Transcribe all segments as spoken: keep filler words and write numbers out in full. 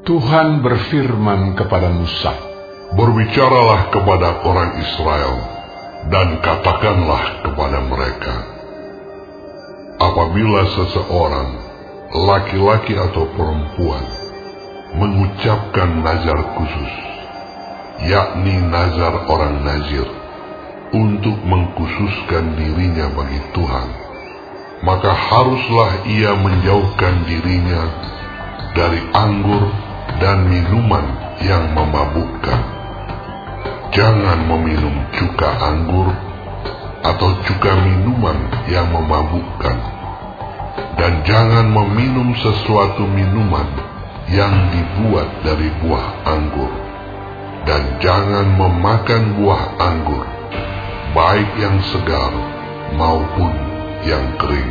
Tuhan berfirman kepada Musa, "Berbicaralah kepada orang Israel, dan katakanlah kepada mereka, apabila seseorang, laki-laki atau perempuan, mengucapkan nazar khusus, yakni nazar orang nazir, untuk mengkhususkan dirinya bagi Tuhan, maka haruslah ia menjauhkan dirinya dari anggur dan minuman yang memabukkan. Jangan meminum cuka anggur atau cuka minuman yang memabukkan, dan jangan meminum sesuatu minuman yang dibuat dari buah anggur, dan jangan memakan buah anggur, baik yang segar maupun yang kering.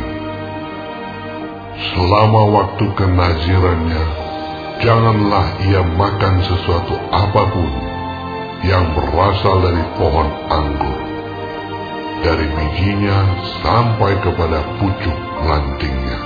Selama waktu kenazirannya, janganlah ia makan sesuatu apapun yang berasal dari pohon anggur, dari bijinya sampai kepada pucuk rantingnya.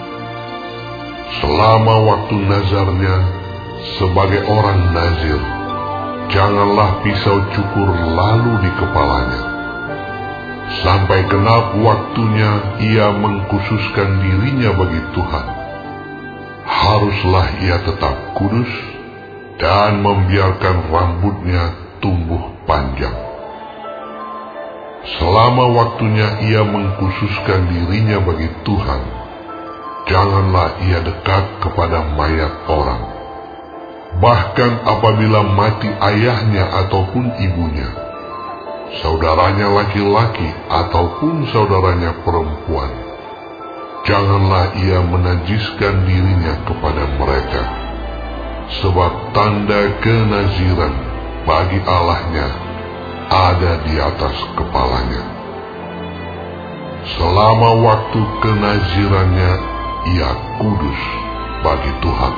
Selama waktu nazarnya sebagai orang nazir, janganlah pisau cukur lalu di kepalanya. Sampai genap waktunya ia mengkhususkan dirinya bagi Tuhan. Haruslah ia tetap kudus dan membiarkan rambutnya tumbuh panjang. Selama waktunya ia mengkhususkan dirinya bagi Tuhan, janganlah ia dekat kepada mayat orang. Bahkan apabila mati ayahnya ataupun ibunya, saudaranya laki-laki ataupun saudaranya perempuan, janganlah ia menajiskan dirinya kepada mereka, sebab tanda kenaziran bagi Allahnya ada di atas kepalanya. Selama waktu kenazirannya ia kudus bagi Tuhan.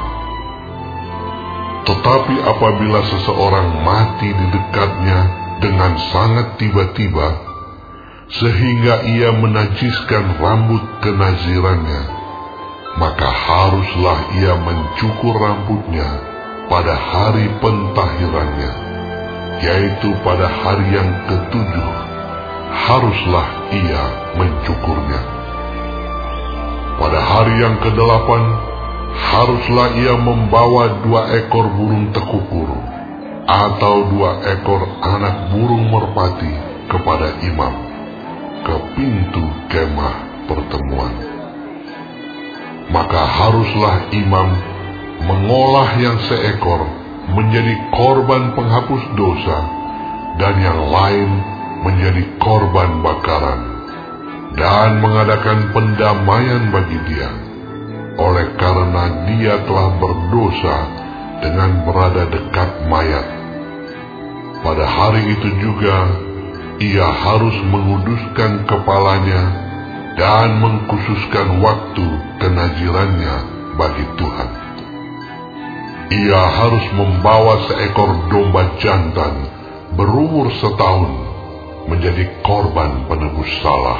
Tetapi apabila seseorang mati di dekatnya dengan sangat tiba-tiba, sehingga ia menajiskan rambut kenazirannya, maka haruslah ia mencukur rambutnya pada hari pentahirannya, yaitu pada hari yang ketujuh, haruslah ia mencukurnya. Pada hari yang kedelapan, haruslah ia membawa dua ekor burung tekukur atau dua ekor anak burung merpati kepada imam ke pintu kemah pertemuan. Maka haruslah imam mengolah yang seekor menjadi korban penghapus dosa, dan yang lain menjadi korban bakaran, dan mengadakan pendamaian bagi dia, oleh karena dia telah berdosa dengan berada dekat mayat. Pada hari itu juga ia harus menguduskan kepalanya dan mengkhususkan waktu kenazirannya bagi Tuhan. Ia harus membawa seekor domba jantan berumur setahun menjadi korban penebus salah.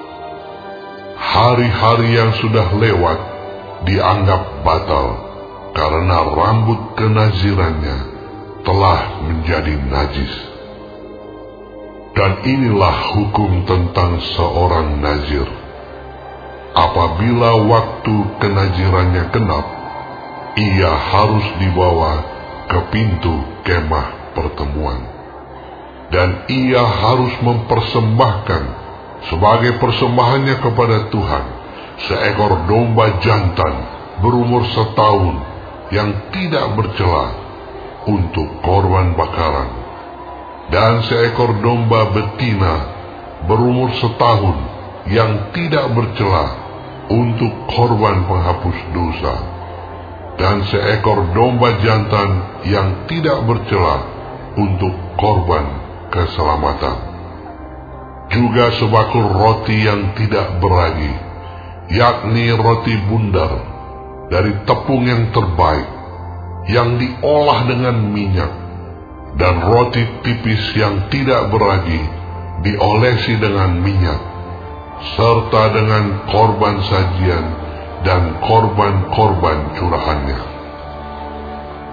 Hari-hari yang sudah lewat dianggap batal karena rambut kenazirannya telah menjadi najis. Dan inilah hukum tentang seorang nazir. Apabila waktu kenazirannya genap, ia harus dibawa ke pintu kemah pertemuan, dan ia harus mempersembahkan sebagai persembahannya kepada Tuhan seekor domba jantan berumur setahun yang tidak bercela untuk korban bakaran, dan seekor domba betina berumur setahun yang tidak bercela untuk korban penghapus dosa, dan seekor domba jantan yang tidak bercela untuk korban keselamatan. Juga sebakul roti yang tidak beragi, yakni roti bundar dari tepung yang terbaik, yang diolah dengan minyak, dan roti tipis yang tidak beragi diolesi dengan minyak, serta dengan korban sajian dan korban-korban curahannya.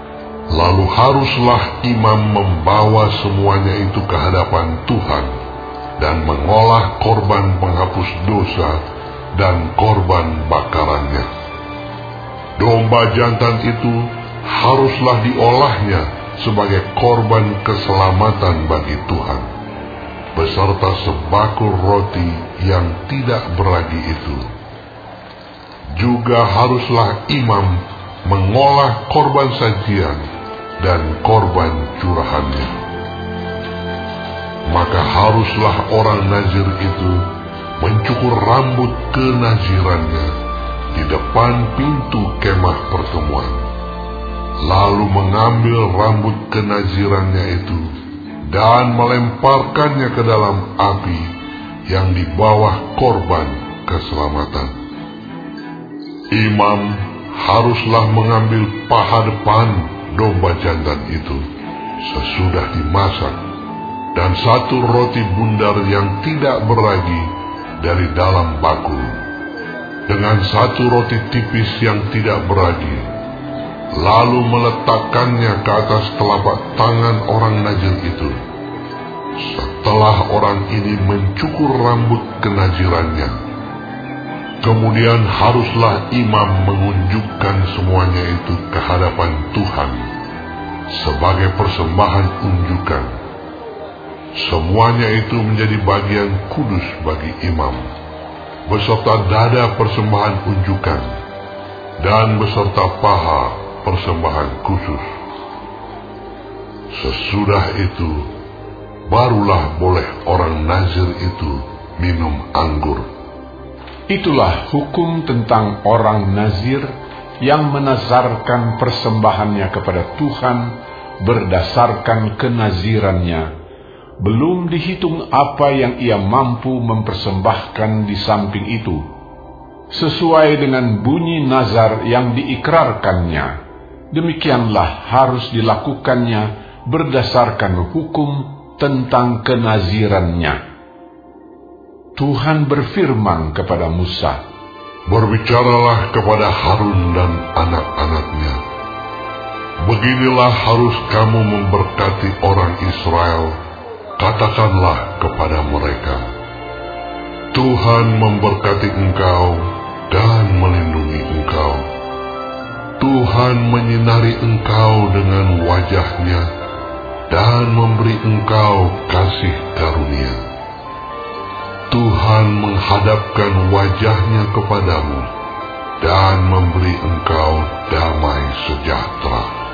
Lalu haruslah imam membawa semuanya itu ke hadapan Tuhan dan mengolah korban penghapus dosa dan korban bakarannya. Domba jantan itu haruslah diolahnya sebagai korban keselamatan bagi Tuhan, beserta sebakul roti yang tidak beragi itu. Juga haruslah imam mengolah korban sajian dan korban curahannya. Maka haruslah orang nazir itu mencukur rambut kenazirannya di depan pintu kemah pertemuan, lalu mengambil rambut kenazirannya itu dan melemparkannya ke dalam api yang di bawah korban keselamatan. Imam haruslah mengambil paha depan domba jantan itu sesudah dimasak, dan satu roti bundar yang tidak beragi dari dalam bakul, dengan satu roti tipis yang tidak beragi, lalu meletakkannya ke atas telapak tangan orang nazir itu. Setelah orang ini mencukur rambut kenazirannya, kemudian haruslah imam mengunjukkan semuanya itu ke hadapan Tuhan sebagai persembahan unjukan. Semuanya itu menjadi bagian kudus bagi imam, beserta dada persembahan unjukan dan beserta paha persembahan khusus. Sesudah itu, barulah boleh orang nazir itu minum anggur. Itulah hukum tentang orang nazir yang menazarkan persembahannya kepada Tuhan berdasarkan kenazirannya. Belum dihitung apa yang ia mampu mempersembahkan di samping itu, sesuai dengan bunyi nazar yang diikrarkannya. Demikianlah harus dilakukannya berdasarkan hukum tentang kenazirannya. Tuhan berfirman kepada Musa, "Berbicaralah kepada Harun dan anak-anaknya. Beginilah harus kamu memberkati orang Israel. Katakanlah kepada mereka, Tuhan memberkati engkau dan melindungi engkau. Tuhan menyinari engkau dengan wajah-Nya dan memberi engkau kasih karunia. Tuhan menghadapkan wajah-Nya kepadamu dan memberi engkau damai sejahtera."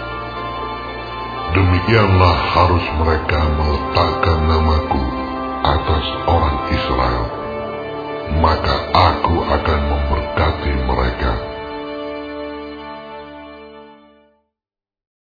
Demikianlah harus mereka meletakkan namaku atas orang